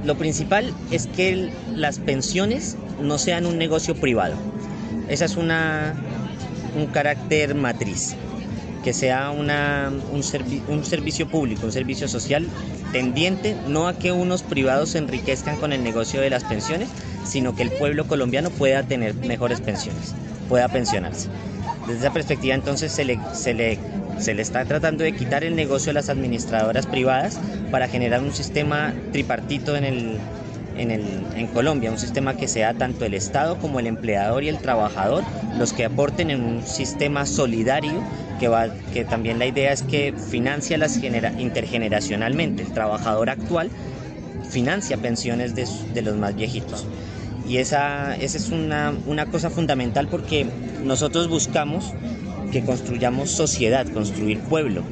Lo principal es que las pensiones no sean un negocio privado. Esa es un carácter matriz, que sea un servicio público, un servicio social tendiente no a que unos privados se enriquezcan con el negocio de las pensiones, sino que el pueblo colombiano pueda tener mejores pensiones, pueda pensionarse. Desde esa perspectiva, entonces, se le está tratando de quitar el negocio a las administradoras privadas para generar un sistema tripartito en Colombia, un sistema que sea tanto el Estado como el empleador y el trabajador los que aporten en un sistema solidario que también la idea es que financia intergeneracionalmente. El trabajador actual financia pensiones de los más viejitos. Y esa es una cosa fundamental, porque nosotros buscamos que construyamos sociedad, construir pueblo.